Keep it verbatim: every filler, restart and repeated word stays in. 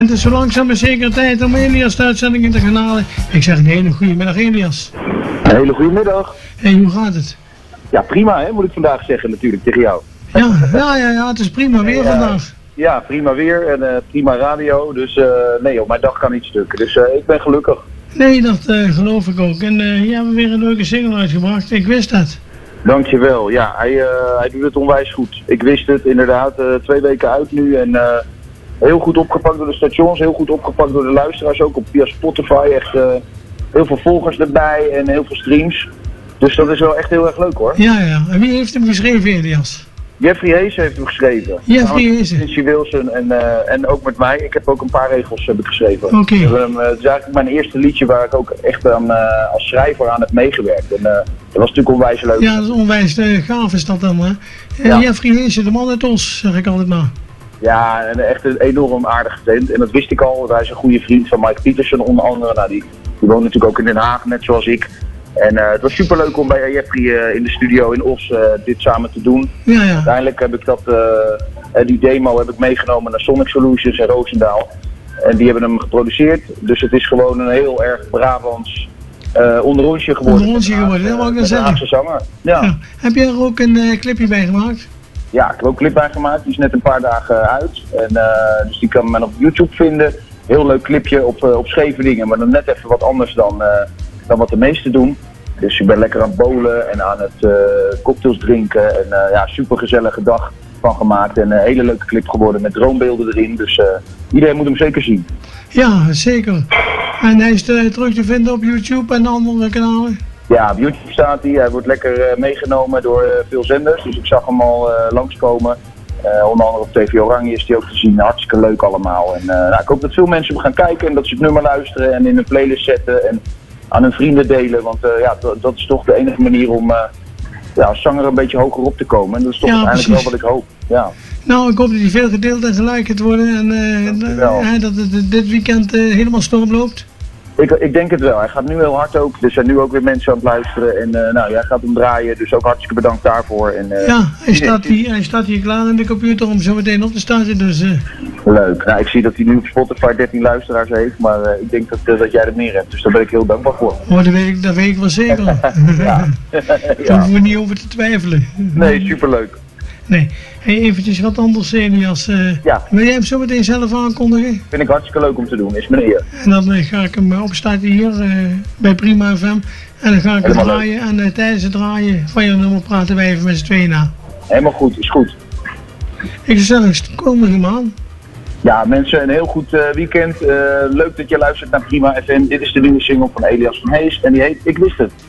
Het is zo langzaam maar zeker tijd om Elias de uitzending in te gaan halen. Ik zeg een hele goede middag, Elias. Een hele goede middag. Hé, hoe gaat het? Ja, prima hè, moet ik vandaag zeggen natuurlijk tegen jou. Ja, ja, ja, ja het is prima weer ja, vandaag. Ja, prima weer en uh, prima radio. Dus uh, nee, op mijn dag kan niet stuk. Dus uh, ik ben gelukkig. Nee, dat uh, geloof ik ook. En uh, je hebt weer een leuke single uitgebracht, ik wist dat. Dankjewel. Ja, hij, uh, hij doet het onwijs goed. Ik wist het inderdaad, uh, twee weken uit nu en uh, heel goed opgepakt door de stations, heel goed opgepakt door de luisteraars, ook op via Spotify. Echt uh, heel veel volgers erbij en heel veel streams. Dus dat is wel echt heel erg leuk hoor. Ja, ja. En wie heeft hem geschreven, Elias? Jeffrey Hayes heeft hem geschreven. Jeffrey Hayes. Vinci Wilson en, uh, en ook met mij. Ik heb ook een paar regels heb ik geschreven. Oké. Okay. Uh, het is eigenlijk mijn eerste liedje waar ik ook echt aan, uh, als schrijver aan heb meegewerkt. En uh, dat was natuurlijk onwijs leuk. Ja, dat is onwijs uh, gaaf is dat dan, hè? Uh, ja. Jeffrey Hayes, de man uit Os, zeg ik altijd maar. Ja, en echt een enorm aardige vent. En dat wist ik al, want hij is een goede vriend van Mike Pietersen onder andere. Nou, die, die woont natuurlijk ook in Den Haag, net zoals ik. En uh, het was superleuk om bij Jeffrey uh, in de studio in Os uh, dit samen te doen. Ja, ja. Uiteindelijk heb ik dat, uh, die demo heb ik meegenomen naar Sonic Solutions in Roosendaal. En die hebben hem geproduceerd. Dus het is gewoon een heel erg Brabants uh, onderrondje geworden. Onderrondje geworden, dat mag ik dan zeggen. Haagse zanger. Ja. Ja. Heb je er ook een uh, clipje bij gemaakt? Ja, ik heb ook een clip bij gemaakt. Die is net een paar dagen uit. En, uh, dus die kan men op YouTube vinden. Heel leuk clipje op, uh, op Scheveningen, maar dan net even wat anders dan... Uh, dan wat de meesten doen. Dus ik ben lekker aan het bowlen en aan het uh, cocktails drinken. En uh, ja, super gezellige dag van gemaakt. En een hele leuke clip geworden met droombeelden erin. Dus uh, iedereen moet hem zeker zien. Ja, zeker. En hij is uh, terug te vinden op YouTube en andere kanalen? Ja, op YouTube staat hij. Hij wordt lekker uh, meegenomen door uh, veel zenders. Dus ik zag hem al uh, langskomen. Uh, onder andere op T V Oranje is hij ook te zien. Hartstikke leuk allemaal. En uh, nou, ik hoop dat veel mensen hem gaan kijken en dat ze het nummer luisteren en in een playlist zetten. En aan hun vrienden delen, want uh, ja, dat is toch de enige manier om uh, ja, als zanger een beetje hoger op te komen. En dat is toch ja, uiteindelijk wel wat ik hoop. Ja. Nou, ik hoop dat die veel gedeeld en geliked worden en uh, uh, dat het dit weekend uh, helemaal storm loopt. Ik, ik denk het wel. Hij gaat nu heel hard ook. Er zijn nu ook weer mensen aan het luisteren. En uh, nou, jij gaat hem draaien. Dus ook hartstikke bedankt daarvoor. En, uh, ja, hij staat, hier, hij staat hier klaar in de computer om zo meteen op te starten. Dus, uh... Leuk. Nou, ik zie dat hij nu op Spotify dertien luisteraars heeft. Maar uh, ik denk dat, uh, dat jij er meer hebt. Dus daar ben ik heel dankbaar voor. Oh, dat weet ik, dat weet ik wel zeker. ja. Daar hoeven we niet over te twijfelen. Nee, superleuk. Nee, hey, eventjes wat anders, Elias. Uh, ja. Wil jij hem zo meteen zelf aankondigen? Vind ik hartstikke leuk om te doen, is mijn eer. En dan uh, ga ik hem opstarten hier uh, bij Prima F M. En dan ga ik hem draaien leuk. En uh, tijdens het draaien van je nummer praten wij even met z'n tweeën na. Helemaal goed, is goed. Ik zou zeggen, komende maand. Ja, mensen, een heel goed uh, weekend. Uh, leuk dat je luistert naar Prima F M. Dit is de nieuwe single van Elias van Hayes en die heet Ik Wist Het.